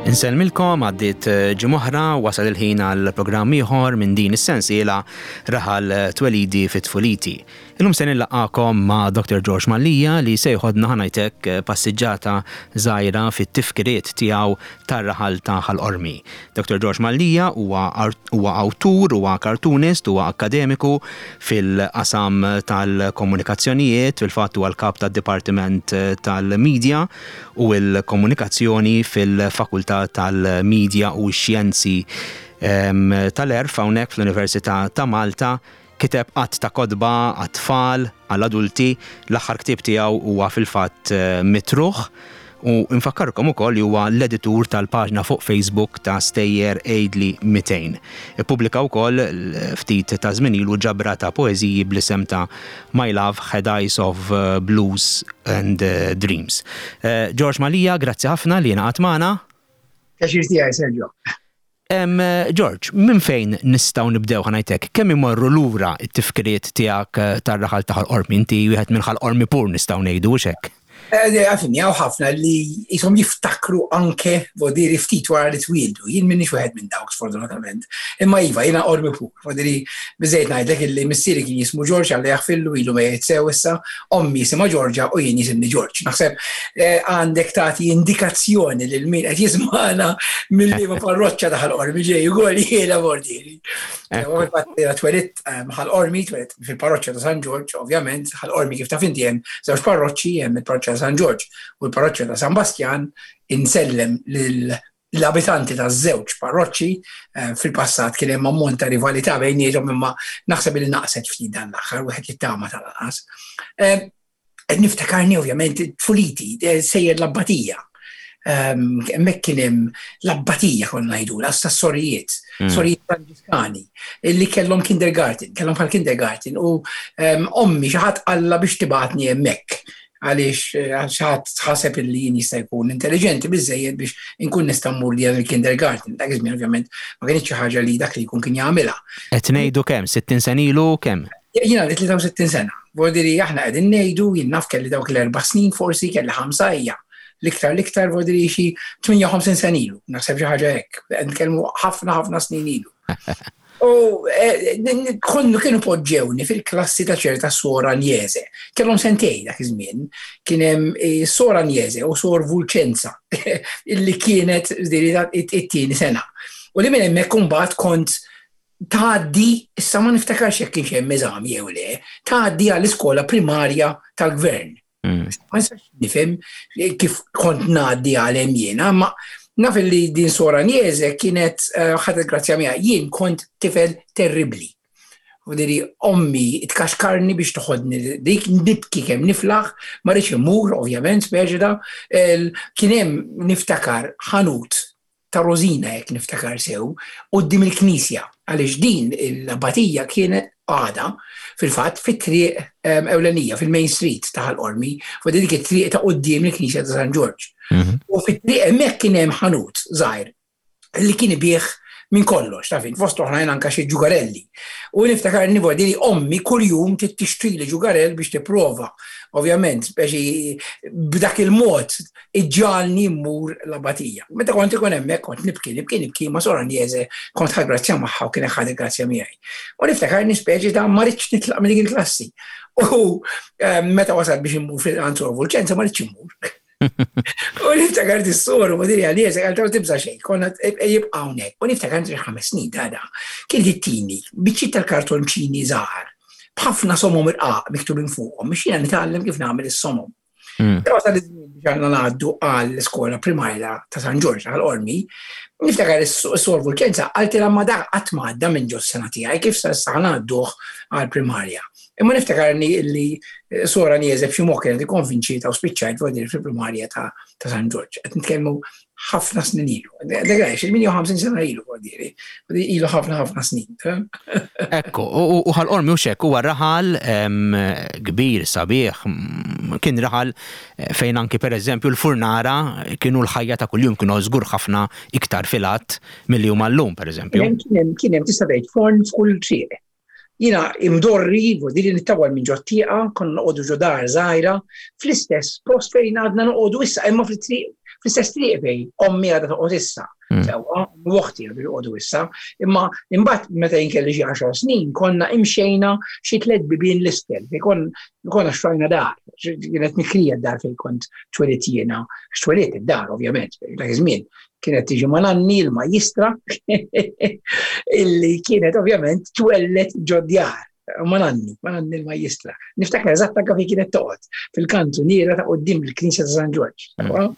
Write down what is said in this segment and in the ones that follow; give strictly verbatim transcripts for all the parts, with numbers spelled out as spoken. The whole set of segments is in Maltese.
Inselmilkom għaddit ġimoħra wasal il-ħin għal programm ieħor minn din is-sensiela Raħal Twelidi fit-Tfuliti. Illum se nilaqgħakom ma' Doctor George Mallija li se jħodna ħanajtek passiġġata żgħira fit-tifkiriet tiegħu tar-raħal ta' Ħal-Qormi. Doctor George Mallija huwa huwa awtur, huwa kartunist, huwa akademiku fil-qasam tal-komunikazzjonijiet, fil-fatt huwa l-kap tad-Dipartiment tal-Media u l-Komunikazzjoni fil-Fakultà tal-Media u x-Xjenzi tal-Erf hawnhekk fl-Università ta' Malta. Kiteb qatt ta' kodba għat-tfal għall-adulti, l-aħħar ktieb tiegħu huwa fil-fatt mitruħ u nfakkarkom ukoll li huwa l-editur tal-paġna fuq Facebook ta' Stejjer Eidli mitejn. Ippubblika wkoll ftit ta' żmien ilu ġabra ta' poeżiji bl-isem ta' My Love Had Eyes of Blues and Dreams. George Mallija, grazzi ħafna li ngħaqad magħna. Kaxir tiegħi, Sergio. Um, George, minn fejn nistgħu nibdew ħanajtek? Kemm imorru lura t-tifkiriet tiegħek tar-raħal ta' Ħal-Qormi? Inti wieħed minn Ħal-Qormi pur nistgħu ngħidu hekk? Għafini, għaw ħafna li jisom jiftakru anke vodiri ftit wara li twildu. Jien minnix wieħed minn dawk sfortunatament. Imma iva, jiena Qormi pur. Vodiri biżejt ngħidlek illi missieri kien jismu George għalli jaħfillu ilu ma jitsew issa, ommi jisimha Georgia u jien jisimni George. Naħseb għandek tagħti indikazzjoni lil min qed jismana mill-liema parroċċa ta' Ħal-Qormi ġej ukoll jiena vodiri. Twelit Ħal-Qormi, twelit fil-parroċċa ta' San George, ovvjament, Ħal-Qormi kif taf inti hemm żewġ parroċċi hemm il-parroċċa San George u l-parroċċja ta' San Bastian insellem l-abitanti ta' żewġ parroċċi fil-passat kien hemm ammont ta' rivalità bejniethom imma naħseb li naqset ftit dan l-aħħar wieħed jittama tal-anqas. Qed niftakarni ovvjament Tfuliti, sejjer l-Abbatija. Hemmhekk kien hemm l-Abbatija konna ngħidula sta sorijiet, sorijiet Franġiskani li kellhom kindergarten, kellhom bħal kindergarten u ommi xi ħadd qalla biex tibatni hemmhekk. Għaliex xaħat tħaseb li jien jista' jkun intelligenti biżżejjed biex inkun nista' mmur li l-kindergarten. Dak iż-żmien ovvjament ma kienx xi ħaġa li dak li jkun kien jagħmilha. Qed ngħidu kemm? sittin sen ilu kemm? Jien għandi tlieta u sittin sena. Vodiri aħna qegħdin ngħidu jien naf kelli dawk l-erba' snin forsi kelli ħamsa hija. L-iktar l-iktar vodiri xi tminja u ħamsin sen ilu. Naħseb xi ħaġa hekk. Qed nitkellmu ħafna ħafna snin ilu. U konnu kienu poġġewni fil-klassi ta' ċerta Sora Agnese. Kellhom sentej dak iż-żmien, kien hemm Sora Agnese u Sor Vulcenza illi kienet it-tieni sena. U li minn hemmhekk imbagħad kont tgħaddi, issa ma niftakarx jekk kienx hemm eżami jew le, tgħaddi għall-iskola primarja tal-Gvern. Ma nistax nifhem kif kont ngħaddi għalhemm jiena, ma naf li din Sora Agnese kienet ħadet grazzja miegħha jien kont tifel terribli. U diri ommi tkaxkarni biex toħodni dik nibki kemm niflaħ, ma rridx imur ovvjament speċida, kien hemm niftakar ħanut ta' Rosina jekk niftakar sew quddiem il-Knisja għaliex din l-Abbatija kienet għada fil-fatt fit-triq ewlenija fil-Main Street ta' Ħal-Qormi, u dik it-triq ta' quddiem il-Knisja ta' San George. U fit-triq hemmhekk kien hemm ħanut żgħir li kien ibih minn kollox, tafin, fost oħrajn anke xi ġugarelli. U niftakar nivodi li ommi kuljum tixtrili ġugarell biex tipprova. Ovvjament, biex b'dak il-mod iġġalni mmur l-Abbatija. Meta kont ikun hemmhekk kont nibki, nibki, nibki ma' Sora Agnese kont ħagrazzja magħha u kien ħadet grazzja miegħi. U niftakar nispeċi ta' ma rridx nitlaq minn dik il-klassi. U meta wasal biex immur fil-Ansor Vulcenza ma rridx immur. U niftakar dis-sor u madiri Agnese għal taw tibża xejn, konna jibqa' hawnhekk. U niftakar ħames snin tada kien jittini biċċiet tal-kartonċini żgħar b'ħafna somom irqaq miktubin fuqhom biex jiena nitgħallem kif nagħmel is-somom. Però wasal iż-żmien biex għandna ngħaddu għall-iskola primarja ta' San George Ħal-Qormi, niftakar is-Sor Vulcenza qaltilha ma dak qatt m'għadda minn ġo s-sena tiegħi kif sa ngħadduh għall-primarja. Imma niftakarni li Sora Agnese b'xi mod kienet ikkonvinċita u spiċċajt vodiri fil-primarja ta' San George. Qed nitkellmu ħafna snin ilu. Dak għax il-tminja u ħamsin sena ilu vodiri. Ilu ħafna ħafna snin. Ekku, u Ħal-Qormi u xekk huwa raħal kbir, sabiħ, kien raħal fejn anki pereżempju l-furnara kienu l-ħajja ta' kuljum kienu żgur ħafna iktar filat milli huma llum pereżempju. Kien hemm tista' tgħid forn f'kull triq. Jina imdorri, vodiri nittawal minn ġottieqa, konna noqogħdu ġodar żgħira, fl-istess post fejn għadna noqogħdu issa imma fil-triq fl-istess triq bej, ommi għadha toqgħod issa. Sewwa, waqti għadu joqogħdu issa, imma imbagħad meta jinkelli xi għaxar snin konna imxejna xi tliet bibien l-iskel, fejn konna xtrajna dar, kienet mikrija d-dar fejn kont twelidt jiena, x'twelidt id-dar ovvjament, dak iż-żmien kienet tiġi ma' nanni l-majjistra illi kienet ovvjament twellet ġodjar. Ma nanni, ma nanni l-majjistra. Niftakar eżatt anke fejn kienet toqgħod fil-kantuniera ta' quddiem il-Knisja ta' San Ġorġ.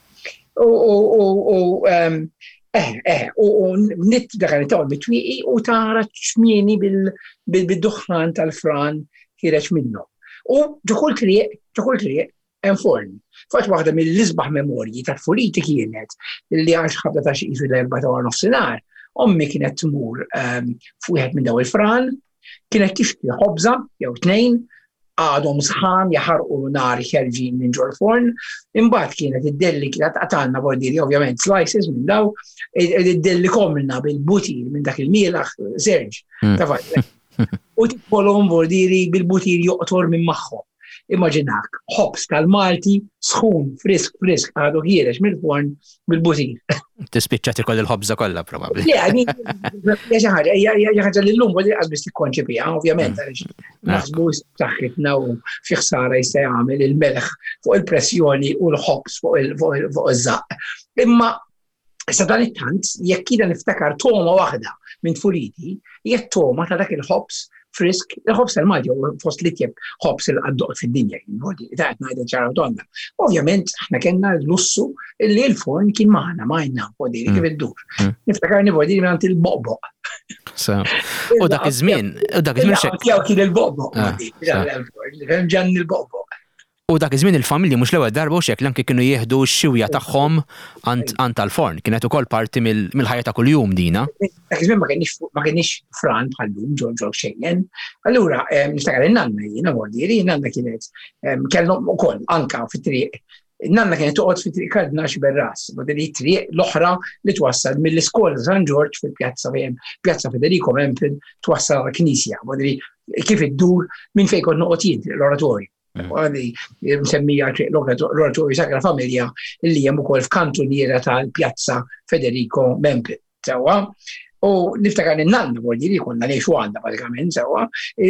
U eh eh u nitt dak li toqgħod mitwieqi u tara xmieni bil-duħan tal-fran ħireġ minnu. U ġukull triq, ġukull triq hemm forn. Fatt waħda mill-isbaħ memorji tal-Tfuliti kienet li għax ħabda ta' xi qisu l-erba' ta' nofsinhar, ommi kienet tmur fuq wieħed minn daw il-fran, kienet tixtri ħobża jew tnejn għadhom sħan jaħarqu nar ħerġin minn ġol forn, imbagħad kienet iddelli kienet għatalna bordiri ovvjament slices minn daw, iddelli komilna bil-butir minn dak il-mielaħ serġ. U tibbolhom bordiri bil-butir joqtor minn magħhom. Immaġinak, ħobs tal-Malti, sħun, frisk, frisk, għadu ħiereġ mill-forn bil-butir. Tispiċċa tikol il-ħobża kollha probabbli. Le, għani, hija ħaġa, hija ħaġa li llum bodi qas biss tikkonċepija, ovvjament għaliex naħsbu saħħitna u fi ħsara jista' jagħmel il-melħ fuq il-pressjoni u l-ħobs fuq iż-żaq. Imma issa dan it-tant jekk jiena niftakar toma waħda minn Tfuliti, hija toma ta' dak il-ħobs frisk, il-ħobs tal-Malti u fost li tjeb ħobs il-għaddoq fid-dinja, ta' għetna għedha ċara donna. Ovvjament, aħna kena l-lussu li l-forn kien maħna, maħna, bodiri kif il-dur. Niftakarni bodiri minn il-bobo. U dak iż-żmien, u dak iż-żmien xek. Jaw kien il-bobo, ġan il-bobo. U dak iż-żmien il-familji mhux l-ewwel darba u xek l-anki kienu jieħdu x-xiwja tagħhom għand tal-forn, kienet ukoll parti mill-ħajja ta' kuljum dina. Dak iż-żmien ma kienx fran bħallum ġol ġol xejjen. Allura niftakar in-nanna jiena bordiri, nanna kienet kellhom ukoll anke fit-triq. Nanna kienet toqgħod fit-triq Kardinal Berras, bordiri triq l-oħra li twassal mill-iskola San Ġorġ fil-pjazza fejn Pjazza Federico Mempil twassal għall-Knisja, bordiri kif iddur minn fejn kont noqgħod jien l-oratorju. Għadi msemmija l-oratorju Sakra Familja illi hemm ukoll f'kantuniera tal-Pjazza Federico Mempil. Sewwa, u niftakar in-nanna bordiri konna ngħixu għandha bażikament sewwa,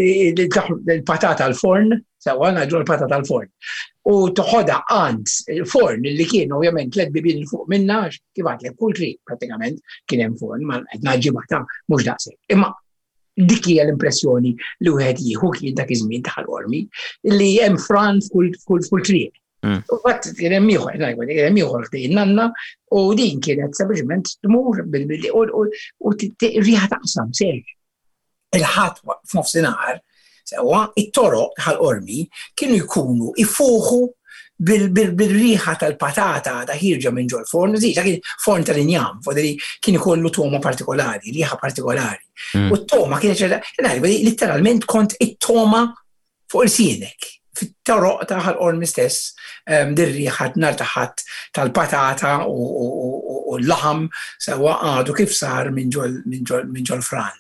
il-patata għall-forn, sewwa ngħidu l-patata għall-forn. U toħodha għand il-forn illi kien ovvjament tliet bibien il fuq minna kif għadlek kull triq pratikament kien hemm forn ma qed naġġibha mhux daqshekk. Imma dik hija l-impressjoni li wieħed jieħu kien dak iż-żmien tal-ormi li hemm fran f'kull triq. U qatt kien hemm ieħor, kien hemm ieħor ħdejn nanna u din kienet sempliċement tmur bil-billi u riħa taqsam serj. Il-ħadd f'nofsinhar sewwa it-toroq tal-ormi kienu jkunu ifuħu bil-riħa tal-patata ta' ħirġa minn ġol forn, dik kien forn tal-injam, foderi kien ikollu toma partikolari, riħa partikolari. U t-toma kienet literalment kont it-toma fuq il-sienek, fit-toroq ta' ħal-ormi stess, dir-riħa nartaħat tal-patata u l-laħam sewa għadu kif sar minn ġol fran.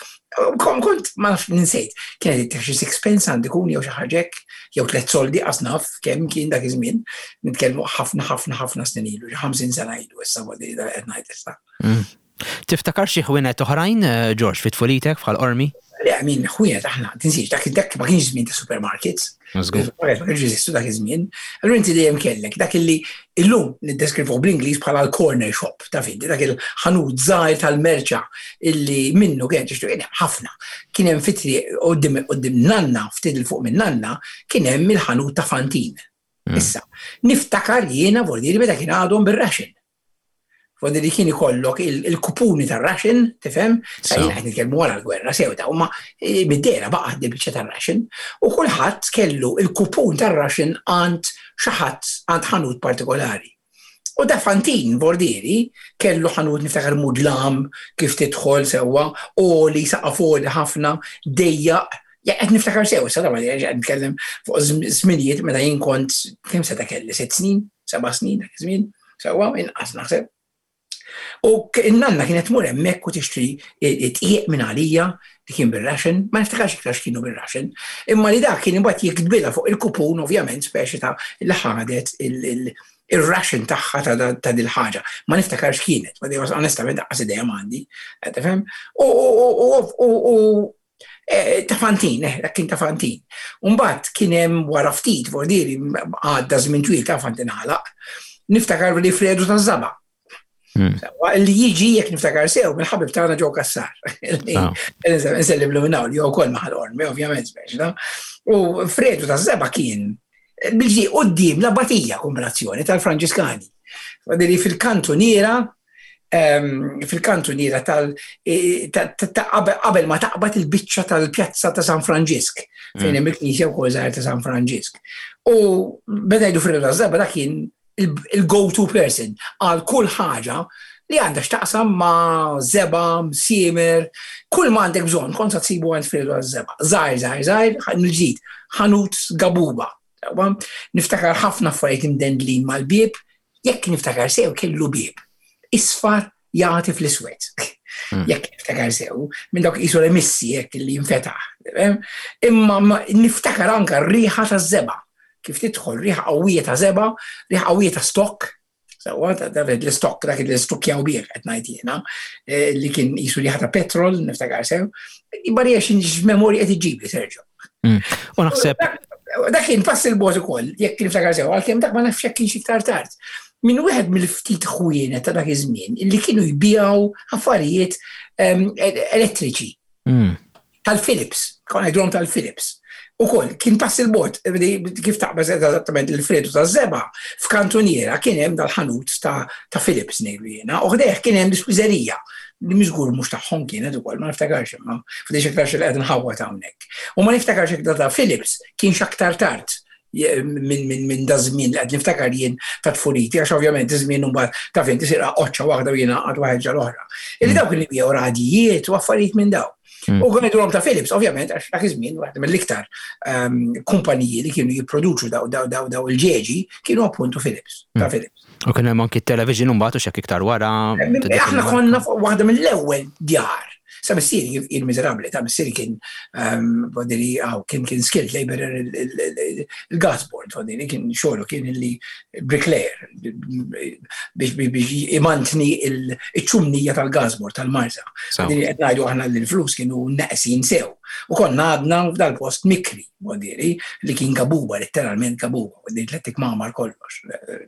Kont ma nafx ninsejt, kienet xi sixpence għandi kun jew xi ħaġek, jew tliet soldi qasnaf kemm kien dak iż-żmien, nitkellmu ħafna ħafna ħafna snin ilu, xi ħamsin sena ilu issa wadi qed ngħid issa. Tiftakar xi ħwienet oħrajn, George, fit-tfulitek bħal-ormi? Le, min ħwienet aħna, tinsiex, dak dak ma kienx żmien ta' supermarkets. Ma kienx jeżistu dak iż-żmien. Allura inti dejjem kellek dak illi illum niddeskrivuh bl-Ingliż bħala l-corner shop, ta' fidi, dak il-ħanut żgħir tal-merċa illi minnu kien tixtru ħafna. Kien hemm fitri qudiem nanna, ftit il fuq minn nanna, kien hemm il-ħanut ta' Fantin. Issa, niftakar jiena vordieri meta kien għadhom bir-raxin. Foderi kien ikollok il-kupuni tar-raxin, tifhem? Sa jien qed nitkellmu wara l-gwerra sewda, huma bid-dera baqa' d-biċċa tar-raxin u kulħadd kellu il-kupun tar-raxin għand xi ħadd għand ħanut partikolari. U da Fantin Bordieri kellu ħanut niftakar mudlam kif tidħol sewwa u li saqafoli ħafna dejjaq. Qed niftakar sew, sa dabba qed nitkellem fuq żminijiet meta jien kont kemm seta kelli sitt snin, seba' snin dak iż-żmien, sewwa inqas naħseb. U n-nanna kienet tmur hemmhekk u tixtri tqiegħ minn għalija li kien bir-raxin, ma niftakarx iktar x'kienu bir-raxin, imma li dak kien imbagħad jikdbilha fuq il-kupun ovvjament speċi ta' li ħadet ir-ration tagħha ta' dil ħaġa. Ma niftakarx kienet, ma dejjem onestament daqqas idea m'għandi, tifhem? U tafantin, eh, dak kien tafantin. Mbagħad kien hemm wara ftit vordiri għadda żmien twil tafantin ħalaq. Niftakar li Fredu taż-Żaba. Li jiġi jekk niftakar sew mill-ħabib tagħna ġew Kassar. Insellim lu minnaw li jew ukoll maħal ormi, ovvjament speċi. U Fredu taż-Żaba kien bil-ġi qudiem la batija kombinazzjoni tal-Franġiskani. Vordiri fil-kantuniera fil-kantuniera tal qabel ma taqbad il-biċċa tal-pjazza ta' San Franġisk fejn hemm il-Knisja wkoll żgħar ta' San Franġisk. U meta jgħidu Fredu taż-Żaba dak kien il-go-to person għal kull ħaġa li għandha x'taqsam ma' żeba, siemer, kull ma għandek bżonn kont se tsibu għand Fredu taż-Żaba. Żgħir, żgħir, żgħir, mill-ġid, ħanut gabuba. Niftakar ħafna affarijiet imdendlin mal-bieb, jekk niftakar sew kellu bieb. Isfar jagħti fl-iswed. Jekk niftakar sew, minn dawk qisu l-emissi jekk li jinfetaħ. Imma niftakar anke r-riħa taż-żeba. Kif tidħol riħa qawwija ta' żeba, riħa qawwija ta' stokk. Sewwa l-istokk dak li stokkjaw bih qed ngħid jiena, li kien qisu riħa ta' petrol, niftakar sew. Barija xi memorji qed iġibli terġa'. U naħseb dak kien pass il-bogħod ukoll, jekk niftakar sew, għalkemm dak ma nafx jekk kien xi iktar tard. Min wieħed mill-ftit ħwienet ta' dak iż-żmien illi kienu jbijaw affarijiet elettriċi. Tal-Philips, kon ngħidulhom tal-Philips. Ukoll kien pass il-bogħod kif taqbad eżattament il-Fredu taż-Żeba f'kantuniera kien hemm dal-ħanut ta' Philips ngħidu jiena, u ħdejh kien hemm dispiżerija li miżgur mhux tagħhom kienet ukoll ma niftakarx imma f'dejx iktar xi qed nħawwat hawnhekk. U ma niftakarx hekk ta' Philips kien x'aktar tard minn da żmien li qed niftakar jien ta' tfuliti, għax ovvjament iż-żmien mbagħad ta' fejn tisir oċċa waħda u jiena għad waħed ġal oħra. Illi dawk li bjew radijiet u affarijiet minn daw. U kien idulhom ta' Philips, ovvjament, għax dak iż-żmien waħda mill-iktar kumpaniji li kienu jipproduċu daw daw daw daw il-ġeġi kienu appuntu Philips, ta' Philips. U kien hemm anki t-television mbagħad u x'hekk iktar wara. Aħna konna waħda mill-ewwel djar. Sa missieri il-miżerabbli ta' missieri kien bodiri għaw kien kien skilled laborer il-gasboard bodiri kien xogħlu kien li bricklayer biex imantni il-ċumnija tal-gasboard tal-Marsa. Bodiri qed ngħidu aħna li l-flus kienu naqsin sew. U konna għadna f'dal-post mikri bodiri li kien kabuba, letteralment kabuba, bodiri tlettik mamar kollox.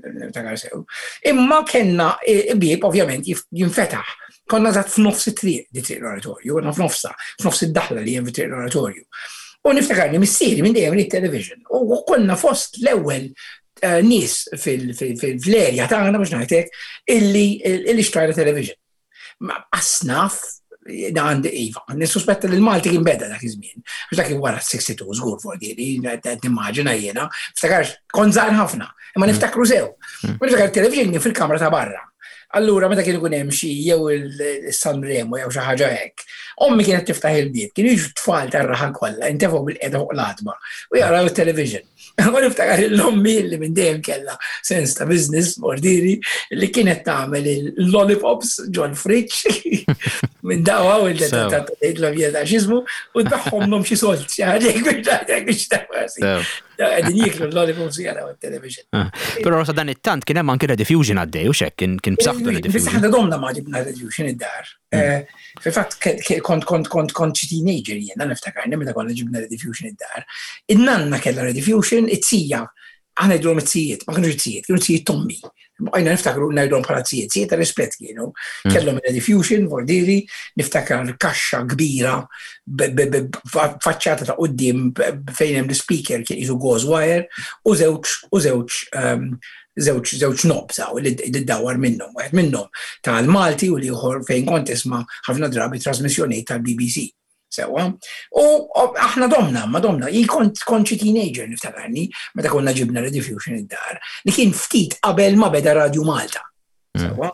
Imma kellna bieb ovvjament jinfetaħ. Konna zat f'nofs it-triq di triq l-oratorju, konna f'nofsa, f'nofs id-daħla li jem fi triq l-oratorju. U niftakarni missieri minn dejjem it-television. U konna fost l-ewwel nies fil-erja tagħna biex ngħidlek illi xtrajna television. Ma asnaf għandi iva, nissuspetta li l-Malti kien beda dak iż-żmien. Għax dak wara sessantadue żgur fordieri, qed nimmaġina jiena, ftakarx kont żgħar ħafna, imma niftakru sew. U niftakar it-television fil-kamra ta' barra. Allura meta kien ikun hemm xi jew il-Sanremo jew xi ħaġa hekk, ommi kienet tiftaħ il-bieb, kienu jiġu tfal tar-raħal kollha, intefgħu bil-qiegħda fuq l-qatma u jaraw it-television. Ma niftakar l-ommi li minn dejjem kellha sens ta' business mordiri li kienet tagħmel il-lollipops John Fritsch minn dawha u l-vjeda xismu u tagħhomhom xi solt xi ħaġa biex tagħmel. Għedin jiklu l-lollipops jaraw il-television. Però sa dan it-tant kien hemm anke rediffusion għaddej u xekk kien b'saħħtu rediffusion. Bis-saħħa domna ma ġibna rediffusion id-dar. Fil-fatt kont xi teenager jiena niftakarni meta konna ġibna rediffusion id-dar. In-nanna kellha rediffusion, it-sija aħna jdulhom it-sijiet, ma kienux it-sijiet, kienu t-sijiet tommi. Għajna niftakru ngħidulhom bħala t-sijiet, sijiet ta' rispett kienu. Kellhom rediffusion vordiri, niftakar kaxxa kbira faċċata ta' quddiem fejn hemm l-speaker kien qisu gauze wire u żewġ u żewġ żewġ żewġ nobżaw li ddawwar minnhom, waħed minnhom tal-Malti u ieħor fejn kont isma' ħafna drabi trasmissjonijiet tal-B B C. Sewa. U aħna domna, ma domna, jien kont xi teenager niftakarni meta konna ġibna rediffusion id-dar li kien ftit qabel ma beda Radio Malta. Sewa.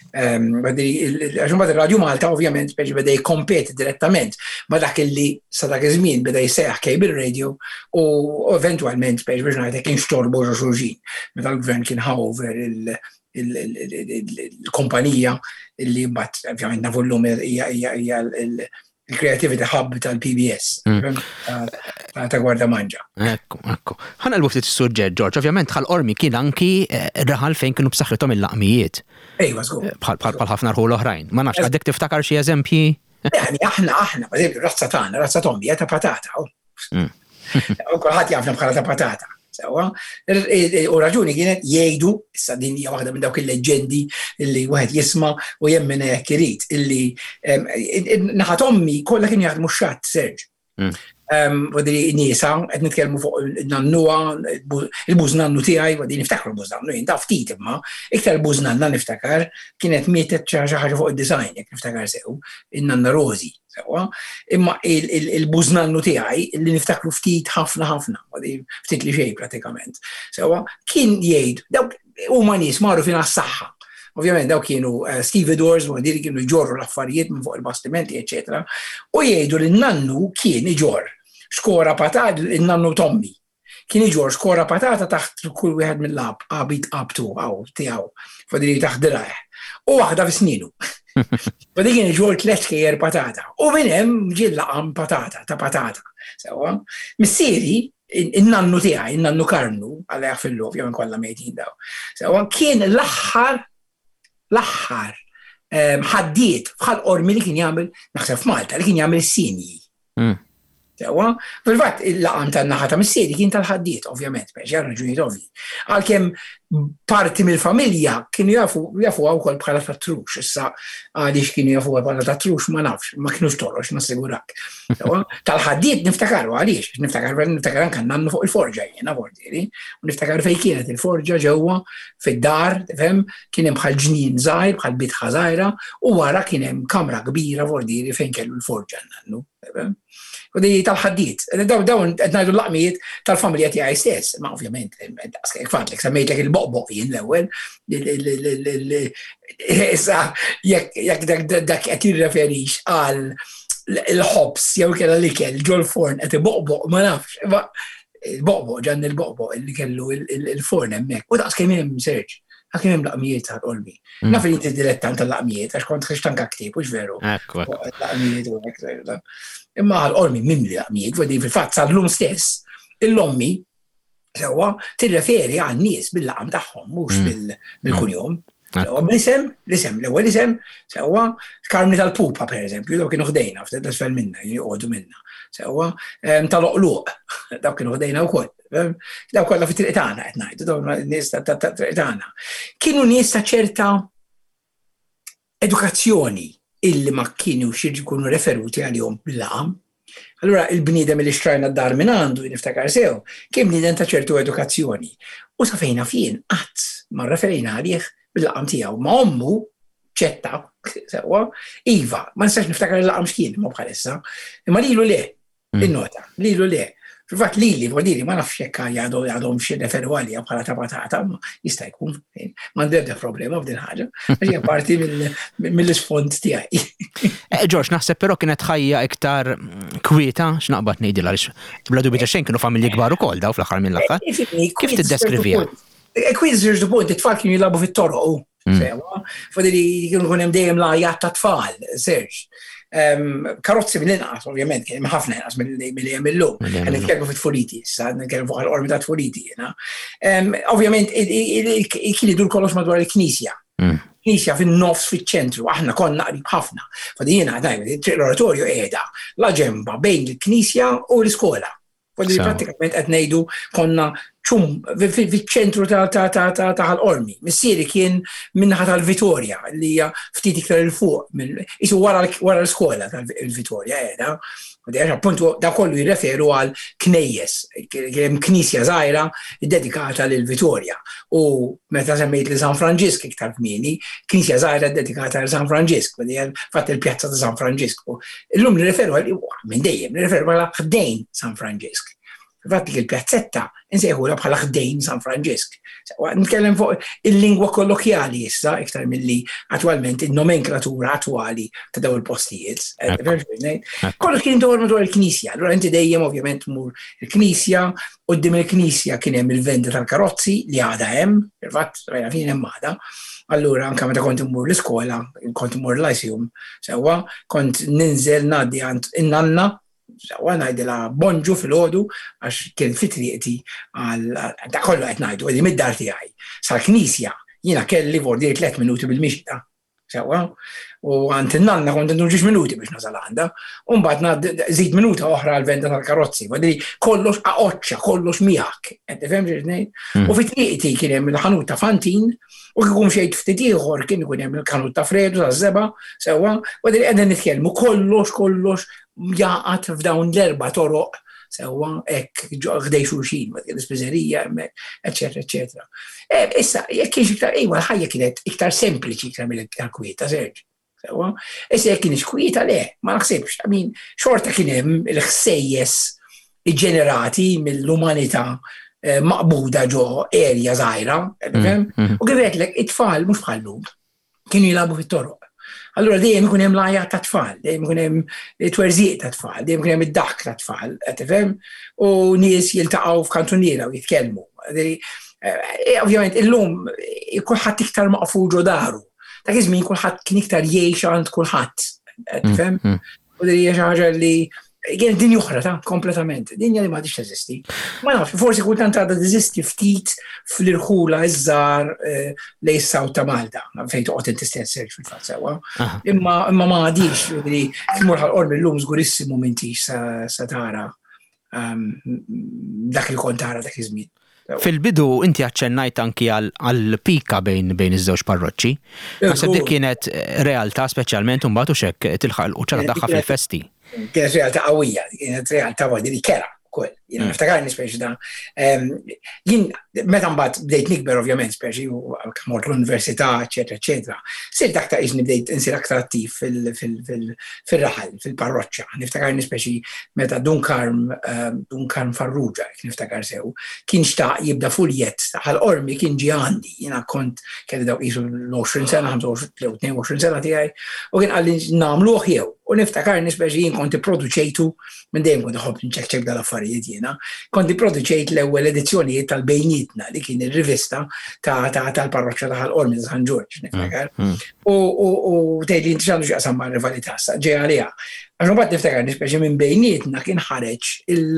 Għax mbagħad ir-Radio Malta ovvjament biex beda jikkompeti direttament ma dak illi sa dak iż-żmien beda jsejjaħ cable radio u eventwalment biex biex ngħidlek kien xtorbu ġo xulxin. Meta l-gvern kien ħawover il-kumpanija illi mbagħad ovvjament nafu llum hija il-Creativity Hub tal-P B S, ta' Gwarda Manġa. Ekku, ekku. Ħanqalbu ftit is-suġġett, George, ovvjament bħal-Ormi kien anki raħal fejn kienu b'saħħithom il-laqmijiet. Ejwa, żgur. Bħal ħafna rħul oħrajn. Ma nafx għadek tiftakar xi eżempji? Yani aħna aħna, pereżempju, razza tagħna, razza Tommi hija ta' patata. Kulħadd jafna bħala ta' patata. Sewa, u raġuni kienet jgħidu, issa din hija waħda minn dawk il-leġendi illi wieħed jisma' u jemmen hekk irid, illi naħa Tommi kollha kienu jaħdmu x-xatt, Serġ. Wadri nisa, qed nitkellmu fuq il-nannuha, il-buż nannu tiegħi, wadri niftakru l-buż nannu, jien taf ftit imma, iktar buż nanna niftakar, kienet mietet xi ħaġa fuq id-design, jekk niftakar sew, in-nanna Rosi, sewa, imma il-buż nannu tiegħi li niftakru ftit ħafna ħafna, wadri ftit li xejn pratikament. Sewa, kien jgħid, dawk huma nies marru fina s-saħħa. Ovvjament daw kienu stevedores, u għadiri kienu ġorru l-affarijiet minn fuq il-bastimenti, eccetera. U jgħidu li n-nannu kien iġor skora patata, il-nannu Tommi. Kien iġor skora patata taħt kull wieħed mill-lab, qabit qabtu, għaw, tijaw, fadiri taħt diraħ. U waħda fi sninu. Fadiri kien iġor tlet kejjer patata. U minnem ġilla għam patata, ta' patata. Sewa, missieri, il-nannu tiegħi, il-nannu Karnu, għalla jaffillu, ovvjament kollha mejtin daw. Sewa, kien l-aħħar l-aħħar ħaddiet bħal Ormi li kien jagħmel naħseb f'Malta li kien jagħmel is-sinji. Sewa, fil-fatt il-laqam tan-naħa ta' missieri kien tal-ħaddiet, ovvjament, biex jar raġunijiet ovvji. Għalkemm parti mill-familja kienu jafu jafu wkoll bħala tat-trux, issa għaliex kienu jafu bħala tat-trux ma nafx, ma kinux torox nassigurak. Sewa, tal-ħaddiet niftakaru għaliex, niftakar niftakar anke nannu fuq il-forġa jiena bordieri, u niftakar fejn kienet il-forġa ġewwa fid-dar, tifhem, kien hemm bħal ġnien żgħir, bħal bitħa żgħira, u wara kien hemm kamra kbira bordieri fejn kellu l-forġa nannu. U di tal-ħaddiet, dawn qed ngħidu l-laqmijiet tal-familja tiegħi stess, ma ovvjament, kif għandlek semmejtlek il-boqboq jien l-ewwel, issa jekk dak qed jirreferix għal il-ħobs jew kellha l-ikel ġol forn qed iboqboq ma nafx, il-boqboq ġan il-boqboq li kellu il-forn hemmhekk. U daqs kemm hemm Serġ, kemm hemm laqmijiet tal-Ormi. Naf li inti dilettant tal-laqmijiet għax kont ħixtanka ktieb, mhux veru. Laqmijiet u hekk. Imma għal-Ormi mimli laqmijiet, vedi fil-fatt sal-lum stess, il-Ommi sewa tirreferi għan nies bil-laqam tagħhom, mhux bil-kunjom. Bl-isem, l-isem, l-ewwel isem, sewa Karni tal-Pupa pereżempju, daw kienu ħdejna f'det isfel minna, jgħodu minna. Sewa tal-Oqluq, daw kienu ħdejna wkoll. Daw kollha fit-triq tagħna qed ngħidu, daw nies tat-triq tagħna. Kienu nies ta' ċerta edukazzjoni illi ma kienu xirġi kunu referuti għal-jom bil-laqam. Allura il-bniedem li xtrajna d-dar minn għandu, niftakar sew, kien bniedem ta' ċertu edukazzjoni. U sa fejna fien, għat, ma referina għalih bil-laqam tijaw. Ma ommu, ċetta, sewa, Iva, ma nistax niftakar il-laqam xkien, ma bħalissa, imma lilu le, il-nota, lilu le. Fil-fat lili, għadiri, ma nafx jekk għadhom xie referu għalija bħala ta' patata, jista' jkun, ma ndebda problema b'din ħaġa, għalija parti mill-isfond tiegħi. George, naħseb però kienet ħajja iktar kwieta, x'naqbad ngħidilha għaliex bla dubju ta' xejn kienu familji kbar ukoll daw fl-aħħar mill-aħħar. Kif tiddeskrivija? Kwiet żewġ punt, it-tfal kienu jilagħbu fit-toroq. Sewa, fadili kienu kun hemm dejjem lajjat ta' tfal, Serġ. Karozzi mill-inqas, ovvjament, kien ħafna inqas mill-li hemm illum. Għan nitkellmu fit-Tfuliti, issa nitkellmu fuq l-Ormi ta' Tfuliti. Ovvjament, kien idur kollox madwar il-Knisja. Knisja fin-nofs fiċ-ċentru, aħna konna qrib ħafna. Fadi jiena l-oratorju qiegħda la ġemba bejn il-Knisja u l-iskola. Fadi pratikament qed ngħidu konna ċum fiċ-ċentru tal-Ormi. Missieri kien minnaħa tal-Vitorja li hija ftit iktar il fuq isu wara l-iskola tal-Vitorja qiegħda. Appuntu da kollu jirreferu għal knejjes, kien knisja żgħira dedikata lil Vitorja. U meta semmejt li San Franġisk iktar kmieni, knisja żgħira dedikata lil San Franġisk, fatt il-pjazza ta' San Franġisk. Illum nirreferu għal minn dejjem nirreferu għal ħdejn San Franġisk. Fatt il-pjazzetta insejħula bħala ħdejn San Franġisk. Nitkellem fuq il-lingwa kollokjali issa iktar milli attwalment il-nomenklatura attwali ta' daw il-postijiet. Kollox kien dwar madwar il-Knisja. Allura inti dejjem ovvjament mur il-Knisja, qudiem il-Knisja kien hemm il-vendi tal-karozzi li għadha hemm, fil-fatt rajna fin hemm għadha. Allura anke meta kont immur l-iskola, kont immur l-Lyceum, sewwa kont ninżel ngħaddi għand in-nanna, sewwa ngħidilha bonġu filgħodu għax kien fi triqti għal dak kollu qed ngħidu qegħdin mid-dar tiegħi. Sal-Knisja jiena kelli vordi tliet minuti bil-mixta. Sewwa, u għand in-nanna kont indur ġiex minuti biex nasal għandha, u mbagħad żid minuta oħra għall-venda tal-karozzi, wadri kollox aqoċċa, kollox miegħek. Qed tifhem x'qed ngħid? U fi triqti kien hemm il-ħanut ta' Fantin, u kieku mxejt ftit ieħor kien ikun hemm il-ħanut ta' Fredu taż-żeba, sewwa, wadri qegħdin nitkellmu kollox kollox jaqgħad f'dawn l-erba' toroq sewwa hekk ħdej xulxin, l-ispiżerija hemmhekk, eċetera, eċetera. Issa jekk kienx iktar ejwa l-ħajja kienet iktar sempliċi iktar mill-iktar kwieta, Serġ. Sewwa, issa jekk kienx kwieta le, ma naħsibx, I mean, xorta kien hemm il-ħsejjes iġġenerati mill-umanità maqbuda ġo erja żgħira, u kif għedlek it-tfal mhux bħallum kienu jilagħbu fit-toroq. Allura dejjem ikun hemm lajja ta' tfal, dejjem ikun hemm twerżiq ta' tfal, dejjem ikun hemm id-daħk ta' tfal, qed tifhem, u nies jiltaqgħu f'kantuniera u jitkellmu. Ovvjament illum kulħadd iktar maqful ġo daru. Dak iż-żmien kulħadd kien iktar jgħix għand kulħadd, qed tifhem? U din hija xi ħaġa li kienet dinja oħra ta' kompletament, dinja li m'għadix teżisti. Ma nafx, forsi kultant għadha teżisti ftit fl-irħula iż-żgħar lejn is-Sawt ta' Malta, fejn toqgħod inti stess fil-fatt sewwa. Imma imma ma għadix li tmur ħal-qorb illum żgurissimu m'intix sa tara dak li kont tara dak iż-żmien. Fil-bidu inti aċċennajt anki għall-pika bejn bejn iż-żewġ parroċċi. Naħseb dik kienet realtà speċjalment imbagħad u xekk tilħaq l-quċċata tagħha fil-festi. Kienet realtà qawwija, kienet realtà wadiri kera wkoll. Jien niftakarni speċi da. Jien meta mbagħad bdejt nikber ovvjament speċi u mort l-università, eċetera, eċetera. Sirt aktar isni bdejt insir aktar attiv fil-raħal, fil-parroċċa. Niftakarni speċi meta Dunkarm Dunkarm Farrugia, niftakar sew, kien xtaq jibda fuljet ħal-qormi kien ġi għandi. Jiena kont kelli dawk qisu l-għoxrin sena, tnejn sena tiegħi, u kien qalli nagħmluh jew. U niftakarni speċi jien kont ipproduċejtu minn dejjem kont iħobb nċekkċek dal-affarijiet jiena. Kont ipproduċejt l-ewwel edizzjonijiet tal-Bejnietna li kien ir-rivista tal-parroċċa ta' ħal-qormi ta' San Ġorġ, niftakar. U tgħidli inti x'għandu x'jaqsam mar-rivalità ġej għaliha. Għax mbagħad niftakarni speċi minn Bejnietna kien ħareġ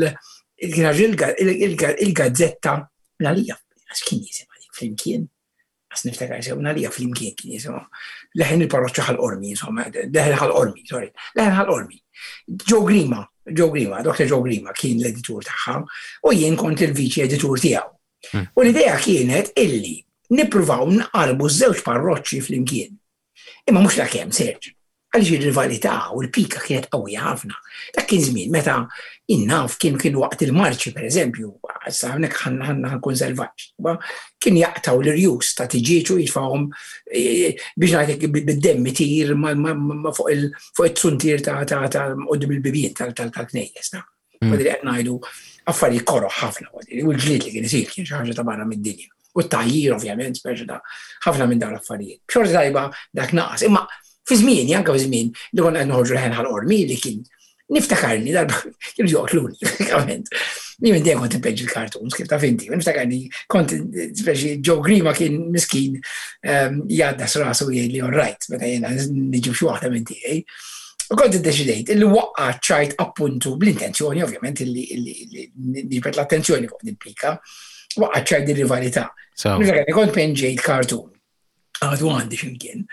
il-gazzetta l-għalija kien jisimha dik flimkien. Għas niftakar sew nalija fl-imkien kien jisimha. Leħen il-parroċċa ħal-qormi, insomma, leħen ħal-qormi, sorry, leħen ħal-qormi. Joe Grima, Joe Grima, doktor Joe Grima kien l-editur tagħha u jien kont il-viċi editur tiegħu. U l-idea kienet illi nippruvaw nqarbu ż-żewġ parroċċi fl-imkien. Imma mhux kemm Serġ. Għaliex ir-rivalità u l-pika kienet qawwija ħafna. Dak kien żmien meta innaf kien kien waqt il-marċi pereżempju, issa hawnhekk ħanna ħankun selvaġġ. Kien jaqtaw l-irjus ta' tiġiġu jitfawhom biex ngħidlek bid-demm tir fuq it-tsuntir ta' qudiem il-bibien tal-knejjes. Wadri qed ngħidu affarijiet koroħ ħafna wadri, u l-ġlied li kien isir kien xi ħaġa ta' barra mid-dinja. U t-tajjir ovvjament speċi ta' ħafna minn dawn l-affarijiet. B'xorta tajba dak naqas. Imma fi żmien, anke fi żmien li konna qed noħorġu leħen ħal-qormi li kien niftakarni darba kienu joqtluni pratikament. Jien dejjem kont impeġġi l-cartoons kif taf inti, niftakarni kont speċi Joe Grima kien miskin jgħaddas rasu jgħidli all right meta jiena niġib xi waħda minn tiegħi. U kont iddeċidejt illi waqqa ċajt appuntu bl-intenzjoni ovvjament illi nġibet l-attenzjoni fuq din pika, waqqa ċajt ir-rivalità. Niftakarni kont penġejt cartoon. Għadu għandi ximkien.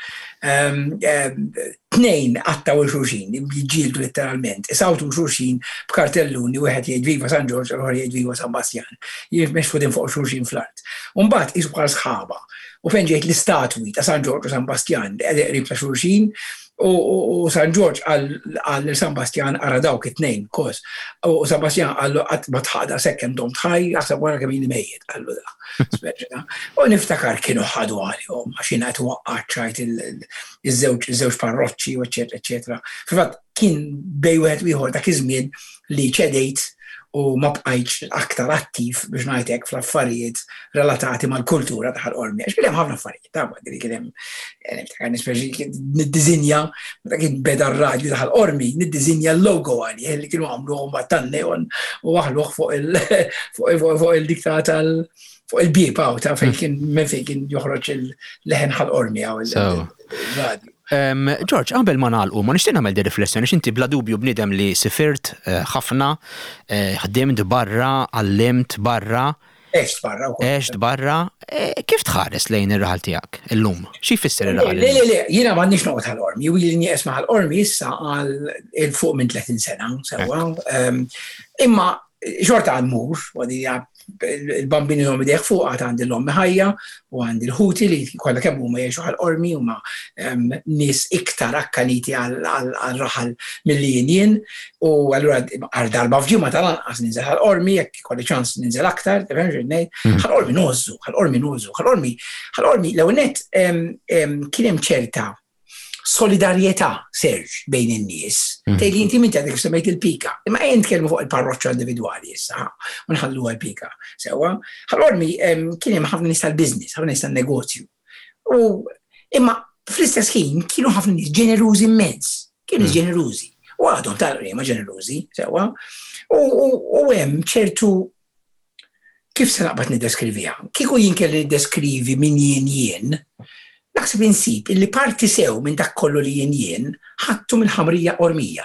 Tnejn għattaw il-xurxin, jġildu letteralment, isawtu xurxin b'kartelluni u għed jgħid Viva San Ġorġ, għal jgħid Viva San Bastian. Jgħid mex fudin fuq xurxin fl-art. Umbat jisu bħal sħaba. U penġejt l-istatwi ta' San Ġorġ u San Bastian, għed qrib ta' xurxin, u San Ġorġ għal San Bastian għara dawk it-tnejn kos. U San Bastian għallu għat batħada sekkem dom tħaj, għasab għara kemini mejjet, għallu da. U niftakar kienu ħadu għalihom, għaxin għat waqqat ċajt il-żewġ parroċċi, eccetera, eccetera. Fil-fat kien bej wieħed ieħor dak iż-żmien li ċedejt u ma bqajtx aktar attiv biex ngħidlek fl-affarijiet relatati mal-kultura ta' ħal-qormi. Għax kien hemm ħafna affarijiet, ta' għadri kien hemm niftakar nispeċi niddiżinja meta kien beda r-radju ta' ħal-qormi, niddiżinja l-logo għali li kienu għamluhom ma' tan-neon u waħluh fuq il-dik tal fuq il-bib għaw ta' fejn kien minn fejn kien joħroġ il-leħen ħal-qormi għaw il-radju. George, qabel ma nagħlqu, ma nixtieq nagħmel di riflessjoni x'inti bla dubju bniedem li sifirt ħafna, ħdimt barra, għallimt barra. Eċt barra. Eċt barra. Kif tħares lejn ir-raħal tiegħek illum? Xi jfisser ir-raħal? Le, le, le, jiena m'għandniex noqgħod ħal-qormi, u jili nieqes ħal-qormi issa għal il-fuq minn tletin sena, sewwa. Imma xorta għandmur, għadi il-bambini l-ommi deħ fuq għad għandi l-ommi ħajja u għandi l-ħuti li kolla kemm huma jiexu għal-qormi huma nis iktar akkaniti għal-raħal mill-li jien u għallura għal darba fġima tal-anqas ninżel għal-qormi jekk kolli ċans ninżel aktar, għal-qormi nozzu, għal-qormi nozzu, għal-qormi għal-qormi l-għonet kienem ċerta solidarietà Serġ bejn in-nies. Tejli inti minn dik semmejt il-pika. Imma jien tkellmu fuq il-parroċċa individwali issa, u nħalluha l-pika. Sewwa, ħallormi kien hemm ħafna nies tal-business, ħafna nies tan-negozju. U imma fl-istess ħin kienu ħafna nies ġenerużi immens, kienu ġenerużi. U għadhom tal-qrima ġenerużi, sewwa. U hemm ċertu kif se naqbad niddeskrivija. Kieku jien kelli niddeskrivi min jien jien, naħseb insib illi parti sew minn dak kollu li jien jien ħadtu mill-ħamrija qormija.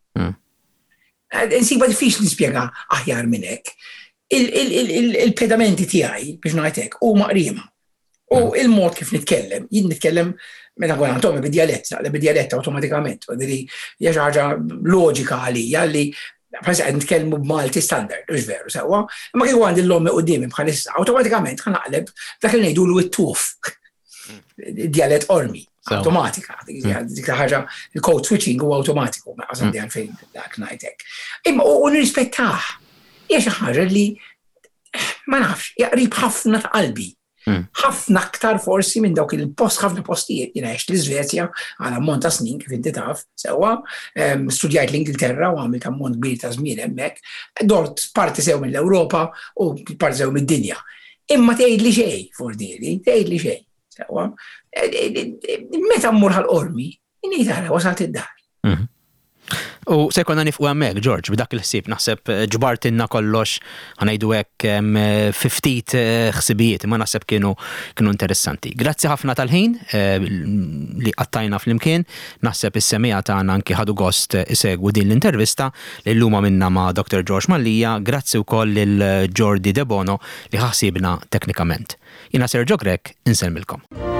Insiba diffiċli nispjega aħjar minn hekk. Il-pedamenti tiegħi biex ngħidlek huma qrima. U il-mod kif nitkellem, jien nitkellem meta nkun għandhom bid-dialett, naqleb bid-dialett awtomatikament, wadri hija xi ħaġa loġika għalija li bħalissa qed nitkellmu b'Malti standard, mhux veru sewwa, imma kieku għandi l-ommi qudiemi bħalissa, awtomatikament ħa naqleb dak li ngħidulu it-tuf. Dialett ormi, automatika. Dik ħaġa, il-code switching huwa automatiku, ma qasam di għalfejn dak ngħidlek. Imma u nirrispettah. Hija xi ħaġa li ma nafx, jaqrib ħafna ta' qalbi. Ħafna aktar forsi minn dawk il-post ħafna postijiet jiena għext l-Iżvezja għal ammont ta' snin kif inti taf, sewwa, studjajt l-Ingilterra u għamilt ammont kbir ta' żmien hemmhekk, dort parti sew mill-Ewropa u parti sew mid-dinja. Imma tgħidli xejn fordieri, tgħidli xejn. Meta mmur ħal-qormi, inni tara wasalt id-dar. U se konna nifqu hemmhekk, George, b'dak il-ħsieb naħseb ġbartinna kollox ħanajdu hekk ftit ħsibijiet, imma naħseb kienu kienu interessanti. Grazzi ħafna tal-ħin li qattajna flimkien, naħseb is-semija tagħna anke ħadu gost isegwu din l-intervista li llum minna ma' Doctor George Mallija, grazzi wkoll lil Jordi De Bono li ħassibna teknikament. Jiena Sergio Grek, insellmilkom.